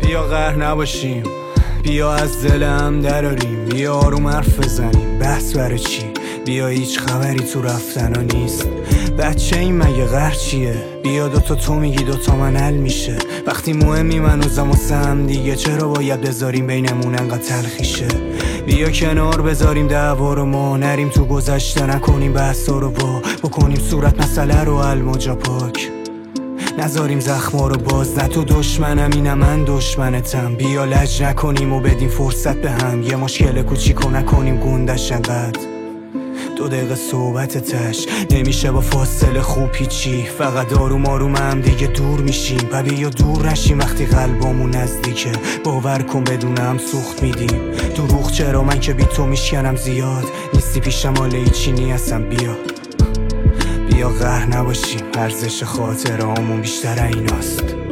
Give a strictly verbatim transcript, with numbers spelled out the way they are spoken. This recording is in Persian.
بیا قهر نباشیم، بیا از دلم دراریم، بیا آروم حرف بزنیم، بحث برای چی؟ بیا هیچ خبری تو رفتنا نیست، بچه این مگه قهر چیه؟ بیا دوتا تو میگی دوتا من حل میشه، وقتی مهمی من و زم دیگه چرا باید بذاریم بینمون انقدر تلخیشه؟ بیا کنار بذاریم دعوا رو، ما نریم تو گذشته، نکنیم بحثا رو با بکنیم صورت مسئله رو حل مجا پاک، نذاریم زخما رو باز. نه تو دشمنم اینم من دشمنتم، بیا لج نکنیم و بدیم فرصت به هم، یه مشکل کوچیکو نکنیم گندش انقدر. دو دقیقه صحبت تش نمیشه با فاصله خوب پیچی، فقط آروم آروم هم دیگه دور میشیم و بیا دور نشیم وقتی قلبمون نزدیکه، باور کن بدونم سوخت میدیم. دروغ چرا؟ من که بی تو میشکنم زیاد، نیستی پیشم حاله هیچی نیستم. بیا بیا قهر نباشیم، ارزش خاطرامون بیشتر ایناست.